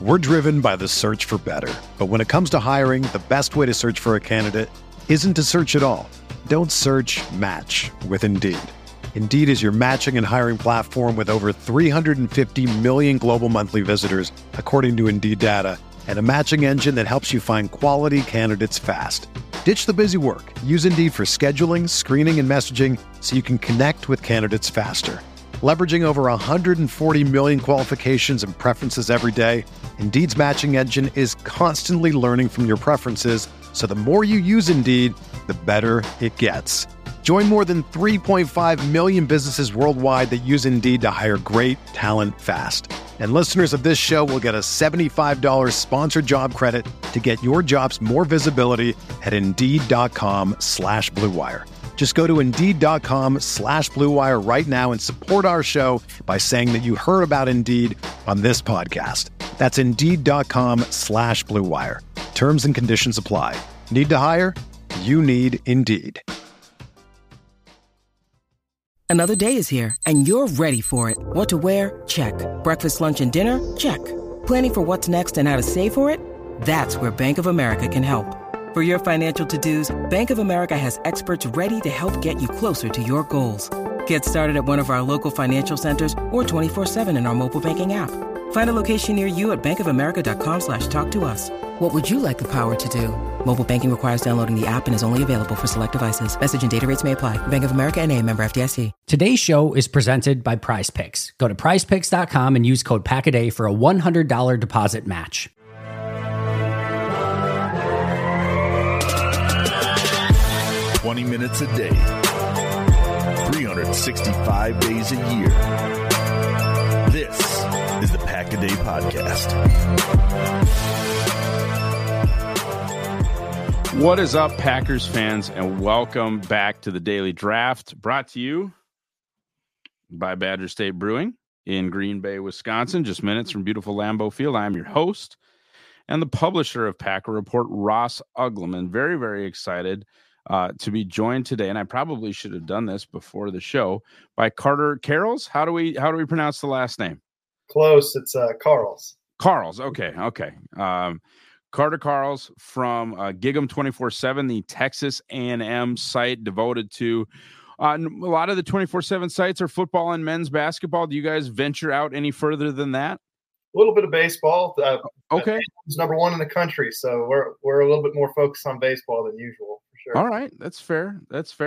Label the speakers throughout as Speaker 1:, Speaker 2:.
Speaker 1: We're driven by the search for better. But when it comes to hiring, the best way to search for a candidate isn't to search at all. Don't search, match with Indeed. Indeed is your matching and hiring platform with over 350 million global monthly visitors, according to Indeed data, and a matching engine that helps you find quality candidates fast. Ditch the busy work. Use Indeed for scheduling, screening, and messaging so you can connect with candidates faster. Leveraging over 140 million qualifications and preferences every day, Indeed's matching engine is constantly learning from your preferences, so the more you use Indeed, the better it gets. Join more than 3.5 million businesses worldwide that use Indeed to hire great talent fast. And listeners of this show will get a $75 sponsored job credit to get your jobs more visibility at Indeed.com/Blue Wire. Just go to Indeed.com/Blue Wire right now and support our show by saying that you heard about Indeed on this podcast. That's Indeed.com/Blue Wire. Terms and conditions apply. Need to hire? You need Indeed.
Speaker 2: Another day is here, and you're ready for it. What to wear? Check. Breakfast, lunch, and dinner? Check. Planning for what's next and how to save for it? That's where Bank of America can help. For your financial to-dos, Bank of America has experts ready to help get you closer to your goals. Get started at one of our local financial centers or 24/7 in our mobile banking app. Find a location near you at bankofamerica.com/talktous. What would you like the power to do? Mobile banking requires downloading the app and is only available for select devices. Message and data rates may apply. Bank of America N.A., member FDIC.
Speaker 3: Today's show is presented by PrizePicks. Go to prizepicks.com and use code PACKADAY for a $100 deposit match.
Speaker 4: $20 minutes a day, 365 days a year. This is the Pack a Day Podcast.
Speaker 5: What is up, Packers fans, and welcome back to the Daily Draft, brought to you by Badger State Brewing in Green Bay, Wisconsin, just minutes from beautiful Lambeau Field. I am your host and the publisher of Packer Report, Ross Uglum, very, very excited to be joined today, and I probably should have done this before the show, by Carter Carrols. How do we pronounce the last name?
Speaker 6: Close. It's Carls.
Speaker 5: Carls. Okay. Carter Carls from Gig'em 24/7, the Texas A&M site devoted to a lot of the 24/7 sites are football and men's basketball. Do you guys venture out any further than that?
Speaker 6: A little bit of baseball.
Speaker 5: Okay.
Speaker 6: It's number one in the country, so we're a little bit more focused on baseball than usual, for sure.
Speaker 5: All right. That's fair.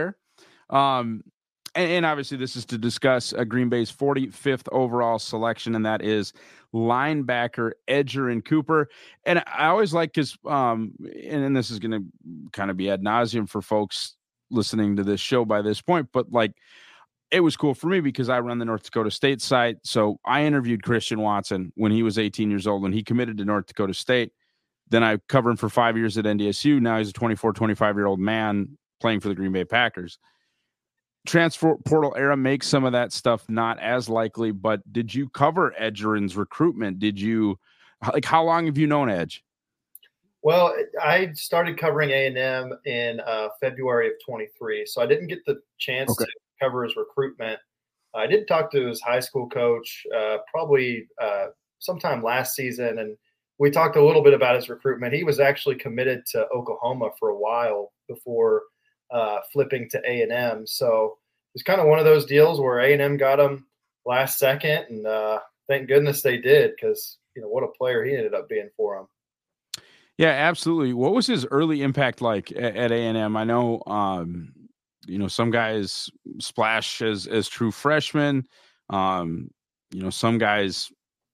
Speaker 5: And obviously this is to discuss Green Bay's 45th overall selection, and that is linebacker Edgerrin Cooper. And I always like his, and this is going to kind of be ad nauseum for folks listening to this show by this point, but like, it was cool for me because I run the North Dakota State site. So I interviewed Christian Watson when he was 18 years old, when he committed to North Dakota State. Then I covered him for 5 years at NDSU. Now he's a 25-year-old man playing for the Green Bay Packers. Transfer portal era makes some of that stuff not as likely, but did you cover Edgerrin's recruitment? How long have you known Edge?
Speaker 6: Well, I started covering A&M in February of 23, so I didn't get the chance to cover his recruitment. I did talk to his high school coach probably sometime last season, and we talked a little bit about his recruitment. He was actually committed to Oklahoma for a while before flipping to A&M. So it's kind of one of those deals where A&M got him last second, and thank goodness they did, because what a player he ended up being for him.
Speaker 5: Yeah, absolutely. What was his early impact like at A&M? I know, some guys splash as true freshmen. Some guys,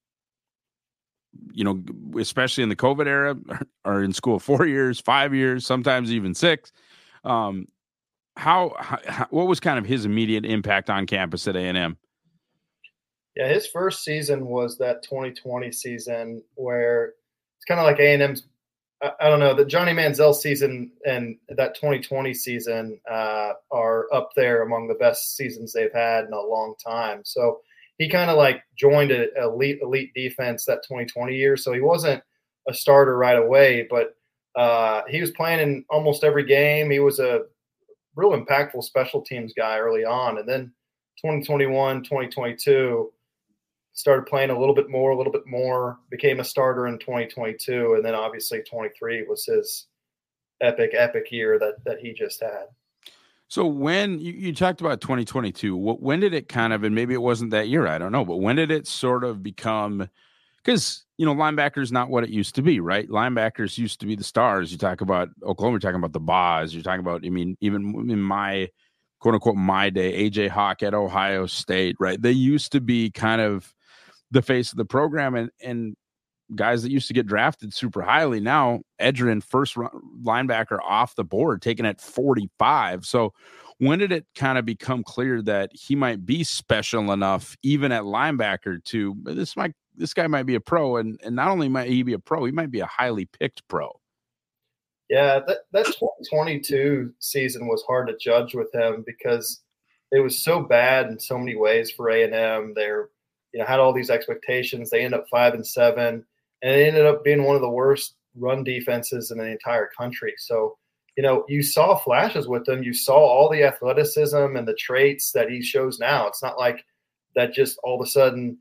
Speaker 5: especially in the COVID era, are in school 4 years, 5 years, sometimes even 6. What was kind of his immediate impact on campus at A&M?
Speaker 6: Yeah, his first season was that 2020 season where it's kind of like A&M's, I don't know, the Johnny Manziel season and that 2020 season are up there among the best seasons they've had in a long time. So he kind of like joined an elite defense that 2020 year. So he wasn't a starter right away, but he was playing in almost every game. He was a real impactful special teams guy early on. And then 2021, 2022, started playing a little bit more, became a starter in 2022. And then obviously 23 was his epic year that he just had.
Speaker 5: So when you talked about 2022, when did it kind of, and maybe it wasn't that year, I don't know, but when did it sort of become, because, linebackers not what it used to be, right? Linebackers used to be the stars. You talk about Oklahoma, you're talking about the Boz, you're talking about, even in my quote unquote, my day, AJ Hawk at Ohio State, right? They used to be kind of the face of the program, and guys that used to get drafted super highly. Now Edgerrin, first linebacker off the board, taken at 45. So when did it kind of become clear that he might be special enough, even at linebacker, to this guy might be a pro, and not only might he be a pro, he might be a highly picked pro.
Speaker 6: Yeah, that 2022 season was hard to judge with him because it was so bad in so many ways for A&M. They're had all these expectations. They end up 5-7. And it ended up being one of the worst run defenses in the entire country. So, you saw flashes with him. You saw all the athleticism and the traits that he shows now. It's not like that just all of a sudden,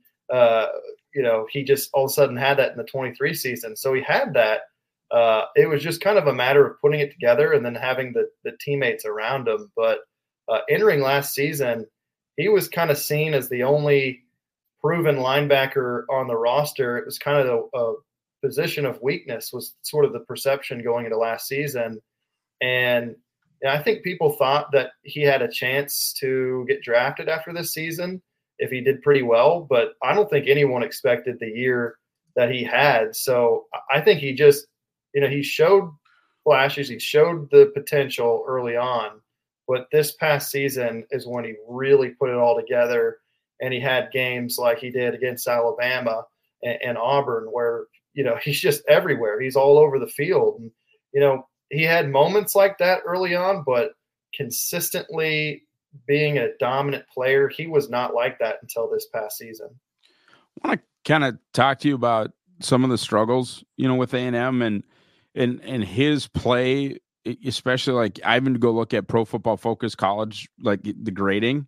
Speaker 6: he just all of a sudden had that in the 23 season. So he had that. It was just kind of a matter of putting it together and then having the teammates around him. But entering last season, he was kind of seen as the only proven linebacker on the roster. It was kind of a position of weakness, was sort of the perception going into last season. And I think people thought that he had a chance to get drafted after this season if he did pretty well, but I don't think anyone expected the year that he had. So I think he just, he showed flashes, he showed the potential early on, but this past season is when he really put it all together. And he had games like he did against Alabama and Auburn where, he's just everywhere. He's all over the field. And, he had moments like that early on, but consistently being a dominant player, he was not like that until this past season.
Speaker 5: I want to kind of talk to you about some of the struggles, with A&M and his play, especially like I even go look at Pro Football Focus college, like the grading.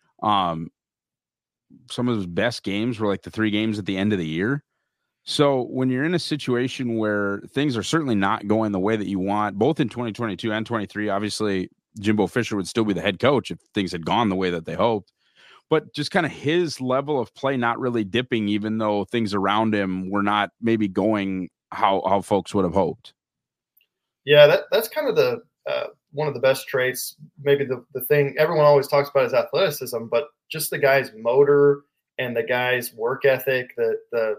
Speaker 5: Some of his best games were like the 3 games at the end of the year. So when you're in a situation where things are certainly not going the way that you want, both in 2022 and 23, obviously Jimbo Fisher would still be the head coach if things had gone the way that they hoped, but just kind of his level of play not really dipping, even though things around him were not maybe going how folks would have hoped.
Speaker 6: Yeah, that's kind of the one of the best traits. Maybe the thing everyone always talks about is athleticism, but just the guy's motor and the guy's work ethic, the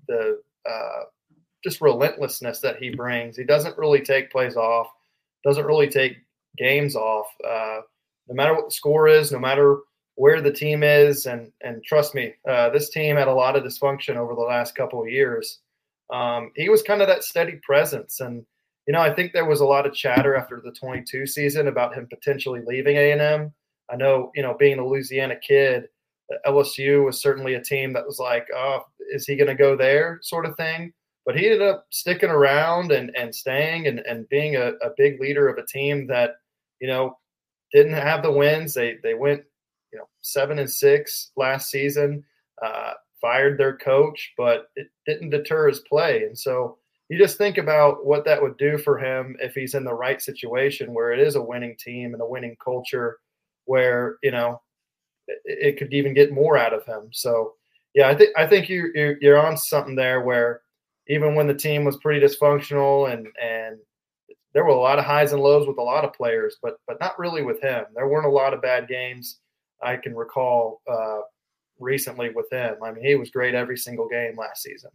Speaker 6: just relentlessness that he brings. He doesn't really take plays off, doesn't really take games off. No matter what the score is, no matter where the team is, and trust me, this team had a lot of dysfunction over the last couple of years. He was kind of that steady presence. And, I think there was a lot of chatter after the 22 season about him potentially leaving A&M. I know, being a Louisiana kid, LSU was certainly a team that was like, oh, is he going to go there sort of thing? But he ended up sticking around and staying and being a big leader of a team that, didn't have the wins. They went, 7-6 last season, fired their coach, but it didn't deter his play. And so you just think about what that would do for him if he's in the right situation where it is a winning team and a winning culture where, it could even get more out of him. So, yeah, I think you're on something there where even when the team was pretty dysfunctional and there were a lot of highs and lows with a lot of players, but not really with him. There weren't a lot of bad games I can recall recently with him. I mean, he was great every single game last season.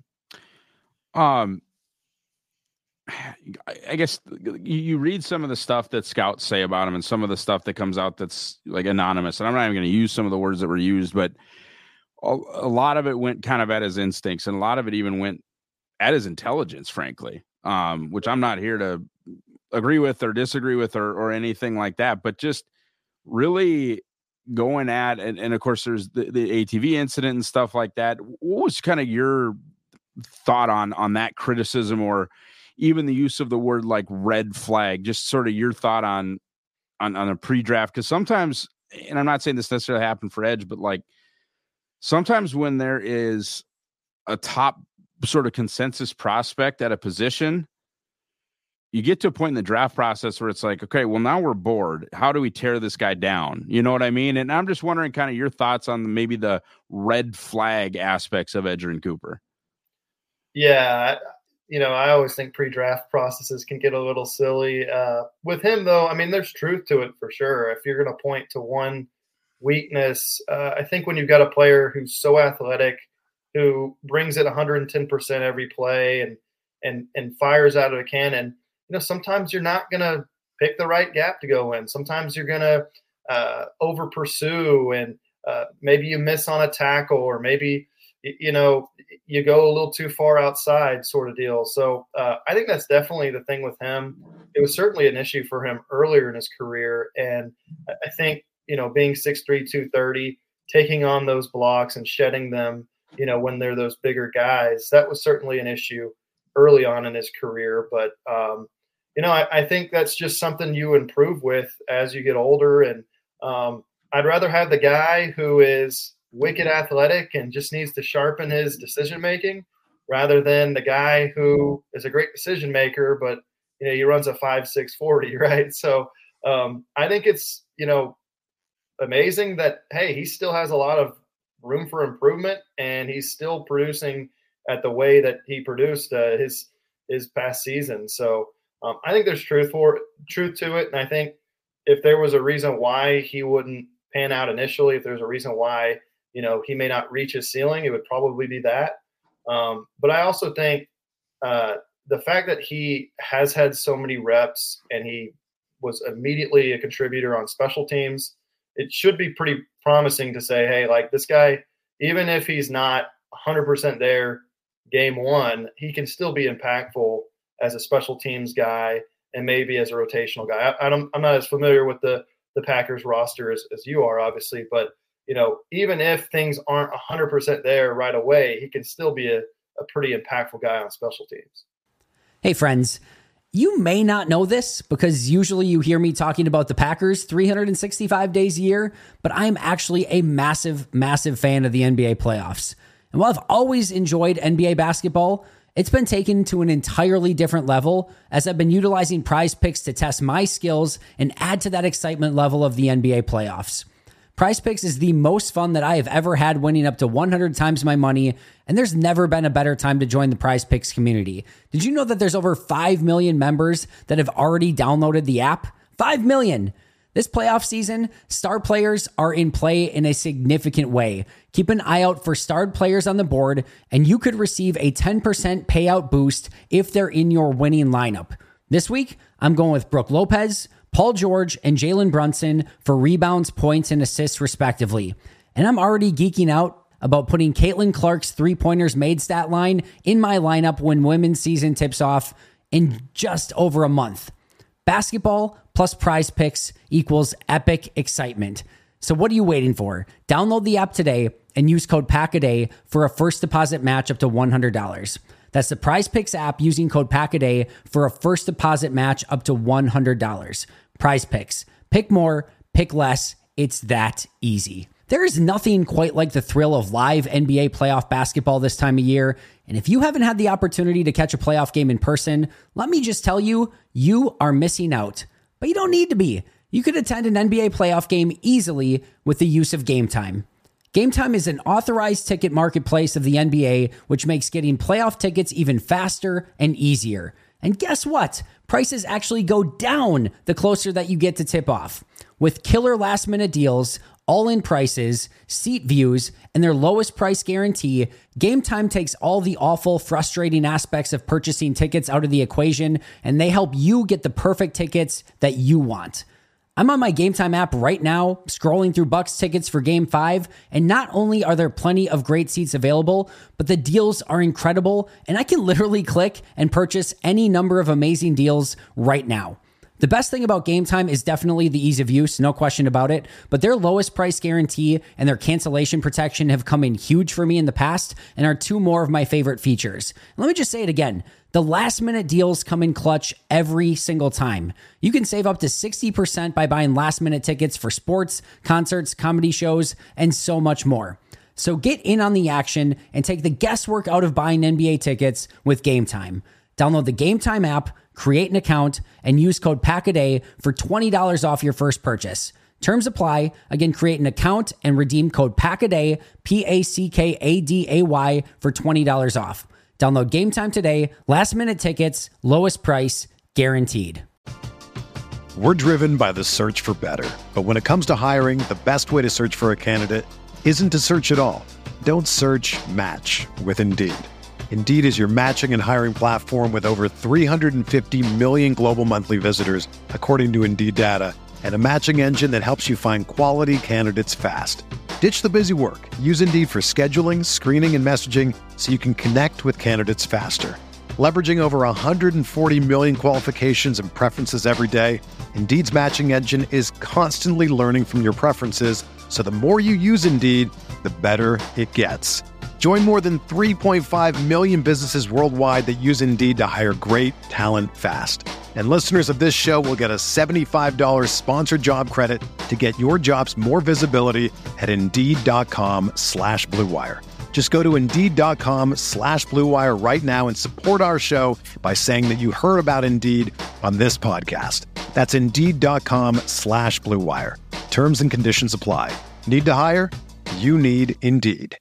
Speaker 5: I guess you read some of the stuff that scouts say about him and some of the stuff that comes out that's like anonymous. And I'm not even going to use some of the words that were used, but a lot of it went kind of at his instincts, and a lot of it even went at his intelligence, frankly, which I'm not here to agree with or disagree with or anything like that, but just really going at, and of course there's the ATV incident and stuff like that. What was kind of your thought on that criticism, or even the use of the word like red flag, just sort of your thought on a pre-draft? Because sometimes, and I'm not saying this necessarily happened for Edge, but like sometimes when there is a top sort of consensus prospect at a position, you get to a point in the draft process where it's like, okay, well, now we're bored. How do we tear this guy down? You know what I mean? And I'm just wondering kind of your thoughts on maybe the red flag aspects of Edgerrin Cooper.
Speaker 6: Yeah. I always think pre-draft processes can get a little silly. With him, though, I mean, there's truth to it for sure. If you're going to point to one weakness, I think when you've got a player who's so athletic, who brings it 110% every play and fires out of a cannon, sometimes you're not going to pick the right gap to go in. Sometimes you're going to over pursue and maybe you miss on a tackle, or maybe you go a little too far outside sort of deal. So I think that's definitely the thing with him. It was certainly an issue for him earlier in his career. And I think, being 6'3", 230, taking on those blocks and shedding them, when they're those bigger guys, that was certainly an issue early on in his career. But, I think that's just something you improve with as you get older. And I'd rather have the guy who is wicked athletic and just needs to sharpen his decision-making rather than the guy who is a great decision maker, but, he runs a 5.6 40, right? So I think it's, amazing that, hey, he still has a lot of room for improvement and he's still producing at the way that he produced his past season. So I think there's truth to it. And I think if there was a reason why he wouldn't pan out initially, if there's a reason why, he may not reach his ceiling, it would probably be that. But I also think the fact that he has had so many reps and he was immediately a contributor on special teams, it should be pretty promising to say, hey, like this guy, even if he's not 100% there game one, he can still be impactful as a special teams guy and maybe as a rotational guy. I'm not as familiar with the Packers roster as you are, obviously, but even if things aren't 100% there right away, he can still be a pretty impactful guy on special teams.
Speaker 3: Hey, friends. You may not know this because usually you hear me talking about the Packers 365 days a year, but I'm actually a massive, massive fan of the NBA playoffs. And while I've always enjoyed NBA basketball, it's been taken to an entirely different level as I've been utilizing Prize Picks to test my skills and add to that excitement level of the NBA playoffs. Prize Picks is the most fun that I have ever had, winning up to 100 times my money, and there's never been a better time to join the Prize Picks community. Did you know that there's over 5 million members that have already downloaded the app? 5 million! This playoff season, star players are in play in a significant way. Keep an eye out for starred players on the board, and you could receive a 10% payout boost if they're in your winning lineup. This week, I'm going with Brook Lopez, Paul George, and Jalen Brunson for rebounds, points, and assists, respectively. And I'm already geeking out about putting Caitlin Clark's three-pointers made stat line in my lineup when women's season tips off in just over a month. Basketball plus Prize Picks equals epic excitement. So what are you waiting for? Download the app today and use code PACKADAY for a first deposit match up to $100. That's the Prize Picks app using code PACKADAY for a first deposit match up to $100. Prize Picks. Pick more, pick less. It's that easy. There is nothing quite like the thrill of live NBA playoff basketball this time of year. And if you haven't had the opportunity to catch a playoff game in person, let me just tell you, you are missing out. But you don't need to be. You could attend an NBA playoff game easily with the use of Game Time. Game Time is an authorized ticket marketplace of the NBA, which makes getting playoff tickets even faster and easier. And guess what? Prices actually go down the closer that you get to tip off. With killer last-minute deals, all-in prices, seat views, and their lowest price guarantee, Game Time takes all the awful, frustrating aspects of purchasing tickets out of the equation, and they help you get the perfect tickets that you want. I'm on my Game Time app right now, scrolling through Bucks tickets for Game 5, and not only are there plenty of great seats available, but the deals are incredible, and I can literally click and purchase any number of amazing deals right now. The best thing about Game Time is definitely the ease of use, no question about it, but their lowest price guarantee and their cancellation protection have come in huge for me in the past and are two more of my favorite features. Let me just say it again. The last minute deals come in clutch every single time. You can save up to 60% by buying last minute tickets for sports, concerts, comedy shows, and so much more. So get in on the action and take the guesswork out of buying NBA tickets with Game Time. Download the Game Time app, create an account, and use code PACKADAY for $20 off your first purchase. Terms apply. Again, create an account and redeem code PACKADAY, PACKADAY for $20 off. Download Game Time today. Last minute tickets, lowest price, guaranteed.
Speaker 1: We're driven by the search for better. But when it comes to hiring, the best way to search for a candidate isn't to search at all. Don't search, match with Indeed. Indeed is your matching and hiring platform with over 350 million global monthly visitors, according to Indeed data, and a matching engine that helps you find quality candidates fast. Ditch the busy work. Use Indeed for scheduling, screening, and messaging so you can connect with candidates faster. Leveraging over 140 million qualifications and preferences every day, Indeed's matching engine is constantly learning from your preferences, so the more you use Indeed, the better it gets. Join more than 3.5 million businesses worldwide that use Indeed to hire great talent fast. And listeners of this show will get a $75 sponsored job credit to get your jobs more visibility at Indeed.com/Blue Wire. Just go to Indeed.com/Blue Wire right now and support our show by saying that you heard about Indeed on this podcast. That's Indeed.com/Blue Wire. Terms and conditions apply. Need to hire? You need Indeed.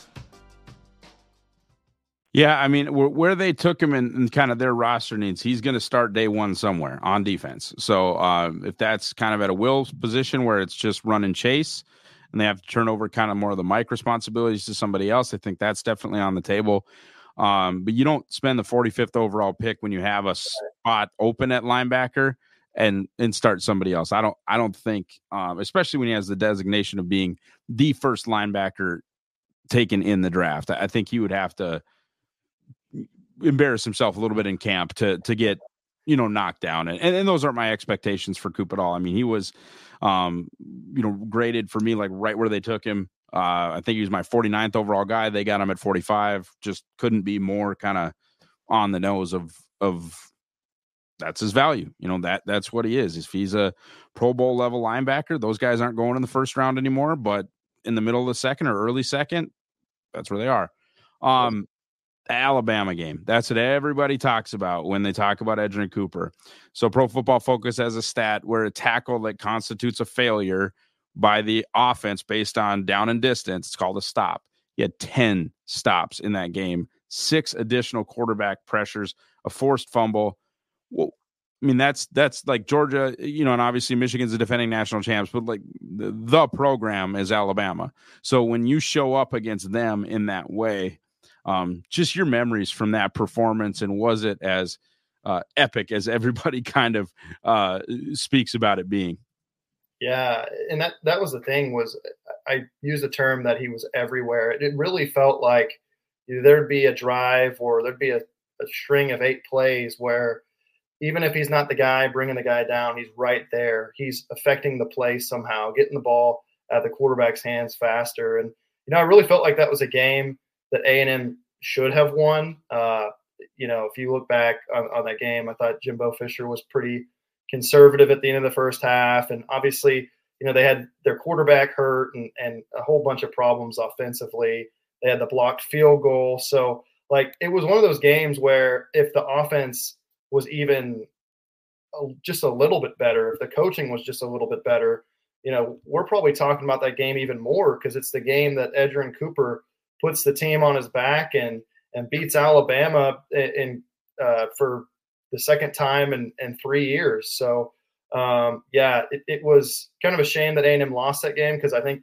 Speaker 5: Yeah, I mean, where they took him and kind of their roster needs, he's going to start day one somewhere on defense. So if that's kind of at a will position where it's just run and chase, and they have to turn over kind of more of the mic responsibilities to somebody else, I think that's definitely on the table. But you don't spend the 45th overall pick when you have a spot open at linebacker and start somebody else. I don't think, especially when he has the designation of being the first linebacker taken in the draft. I think he would have to embarrass himself a little bit in camp to get, knocked down. And those aren't my expectations for Coop at all. I mean, he was, graded for me, like right where they took him. I think he was my 49th overall guy. They got him at 45, just couldn't be more kind of on the nose of that's his value. That's what he is. If he's a Pro Bowl level linebacker, those guys aren't going in the first round anymore, but in the middle of the second or early second, that's where they are. The Alabama game. That's what everybody talks about when they talk about Edgerrin Cooper. So Pro Football Focus has a stat where a tackle that constitutes a failure by the offense based on down and distance, it's called a stop. He had 10 stops in that game, 6 additional quarterback pressures, a forced fumble. Well, I mean, that's like Georgia, and obviously Michigan's the defending national champs, but like the program is Alabama. So when you show up against them in that way, just your memories from that performance, and was it as epic as everybody kind of speaks about it being?
Speaker 6: Yeah, and that was the thing, was I used the term that he was everywhere. It really felt like there'd be a drive or there'd be a string of 8 plays where even if he's not the guy bringing the guy down, he's right there. He's affecting the play somehow, getting the ball out of the quarterback's hands faster. And, I really felt like that was a game that A&M should have won. If you look back on that game, I thought Jimbo Fisher was pretty conservative at the end of the first half. And obviously, they had their quarterback hurt and a whole bunch of problems offensively. They had the blocked field goal. So, it was one of those games where if the offense was even just a little bit better, if the coaching was just a little bit better, we're probably talking about that game even more, because it's the game that Edgerrin Cooper puts the team on his back and beats Alabama for the second time in 3 years. So, it was kind of a shame that A&M lost that game, because I think,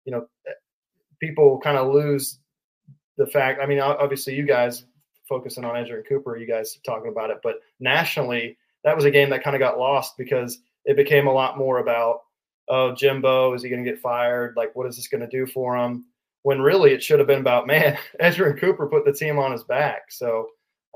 Speaker 6: people kind of lose the fact. I mean, obviously you guys focusing on Edgerrin Cooper, you guys talking about it, but nationally, that was a game that kind of got lost because it became a lot more about, oh, Jimbo, is he going to get fired? Like, what is this going to do for him? When really it should have been about, man, Edgerrin Cooper put the team on his back. So,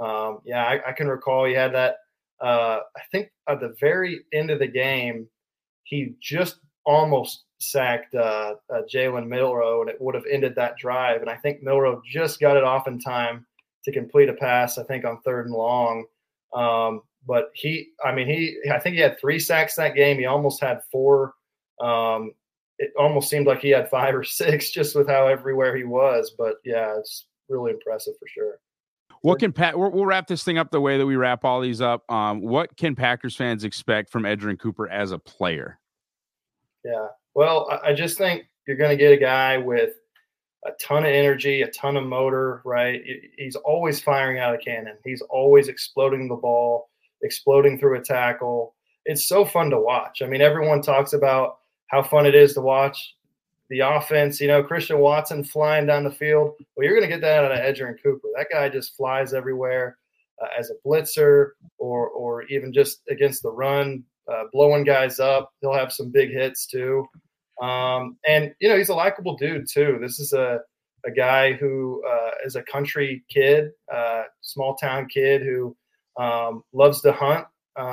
Speaker 6: I can recall he had that. I think at the very end of the game, he just almost sacked Jalen Milroe, and it would have ended that drive. And I think Milroe just got it off in time to complete a pass, I think, on 3rd and long. But I think he had 3 sacks that game. He almost had 4 it almost seemed like he had 5 or 6 just with how everywhere he was. But yeah, it's really impressive for sure.
Speaker 5: What can we'll wrap this thing up the way that we wrap all these up. What can Packers fans expect from Edgerrin Cooper as a player?
Speaker 6: Yeah, well, I just think you're going to get a guy with a ton of energy, a ton of motor, right? He's always firing out of cannon. He's always exploding the ball, exploding through a tackle. It's so fun to watch. I mean, everyone talks about how fun it is to watch the offense, Christian Watson flying down the field. Well, you're going to get that out of Edgerrin Cooper. That guy just flies everywhere as a blitzer or even just against the run, blowing guys up. He'll have some big hits too. And, he's a likable dude too. This is a guy who is a country kid, small town kid who loves to hunt.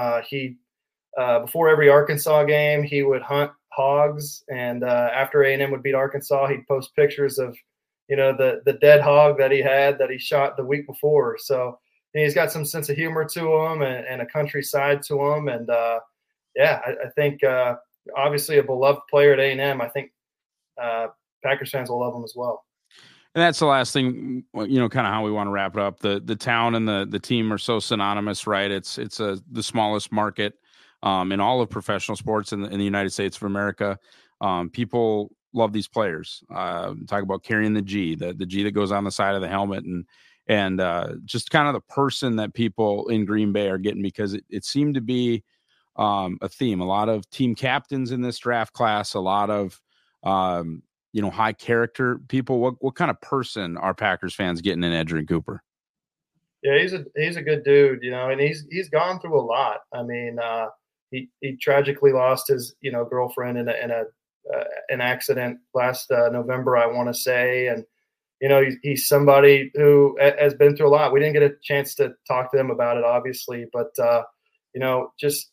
Speaker 6: Before every Arkansas game, he would hunt hogs, and after A&M would beat Arkansas, he'd post pictures of, the dead hog that he shot the week before. So he's got some sense of humor to him and a country side to him. And I think obviously a beloved player at A&M. I think Packers fans will love him as well.
Speaker 5: And that's the last thing, kind of how we want to wrap it up. The town and the team are so synonymous, right? It's the smallest market in all of professional sports in the United States of America. People love these players. Talk about carrying the G that goes on the side of the helmet, and just kind of the person that people in Green Bay are getting, because it seemed to be a theme. A lot of team captains in this draft class, a lot of high character people. What kind of person are Packers fans getting in Edgerrin Cooper?
Speaker 6: Yeah, he's a good dude, and he's gone through a lot. I mean, he tragically lost his girlfriend in an accident last November, I want to say, and he's somebody who has been through a lot. We didn't get a chance to talk to him about it, obviously, but just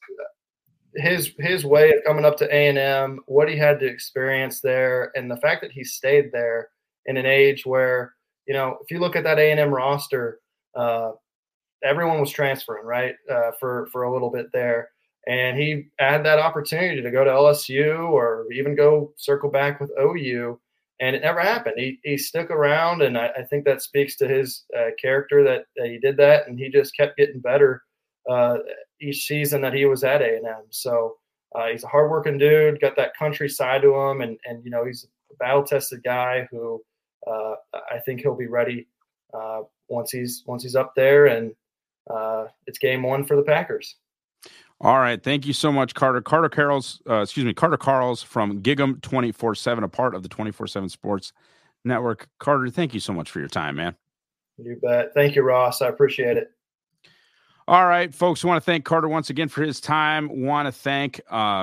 Speaker 6: his way of coming up to A&M, what he had to experience there, and the fact that he stayed there in an age where, if you look at that A&M roster, everyone was transferring, right, for a little bit there. And he had that opportunity to go to LSU or even go circle back with OU, and it never happened. He stuck around, and I think that speaks to his character that he did that, and he just kept getting better each season that he was at A&M. So he's a hardworking dude, got that country side to him, and he's a battle-tested guy who I think he'll be ready once he's up there, and it's game one for the Packers.
Speaker 5: All right. Thank you so much, Carter. Carter Carls from Gig'em 24/7, a part of the 24/7 Sports Network. Carter, thank you so much for your time, man.
Speaker 6: You bet. Thank you, Ross. I appreciate it.
Speaker 5: All right, folks. I want to thank Carter once again for his time. Want to thank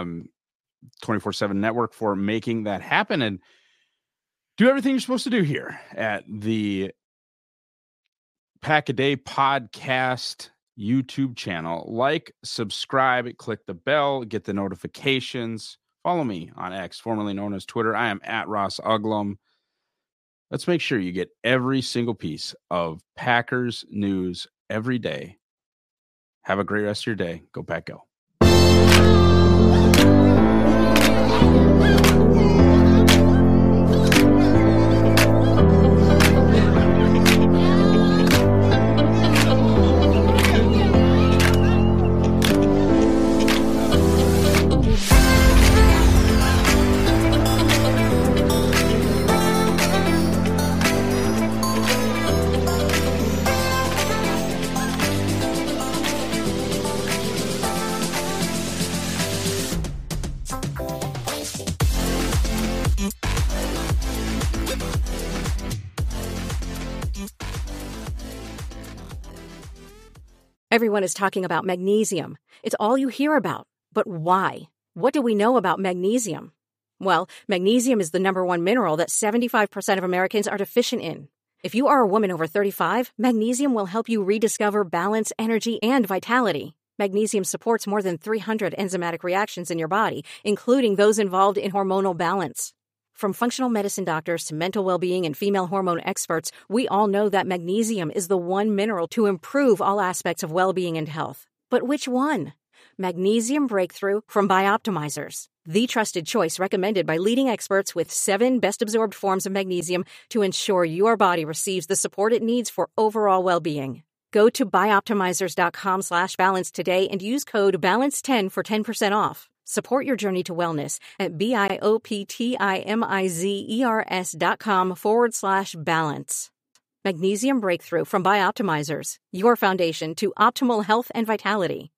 Speaker 5: 24/7 Network for making that happen and do everything you're supposed to do here at the Pack a Day podcast YouTube channel. Like, subscribe, click the bell, get the notifications. Follow me on X, formerly known as Twitter. I am at Ross Uglum. Let's make sure you get every single piece of Packers news every day. Have a great rest of your day. Go Pack Go.
Speaker 7: Everyone is talking about magnesium. It's all you hear about. But why? What do we know about magnesium? Well, magnesium is the number one mineral that 75% of Americans are deficient in. If you are a woman over 35, magnesium will help you rediscover balance, energy, and vitality. Magnesium supports more than 300 enzymatic reactions in your body, including those involved in hormonal balance. From functional medicine doctors to mental well-being and female hormone experts, we all know that magnesium is the one mineral to improve all aspects of well-being and health. But which one? Magnesium Breakthrough from Bioptimizers, the trusted choice recommended by leading experts with 7 best-absorbed forms of magnesium to ensure your body receives the support it needs for overall well-being. Go to bioptimizers.com/balance today and use code BALANCE10 for 10% off. Support your journey to wellness at bioptimizers.com/balance. Magnesium Breakthrough from Bioptimizers, your foundation to optimal health and vitality.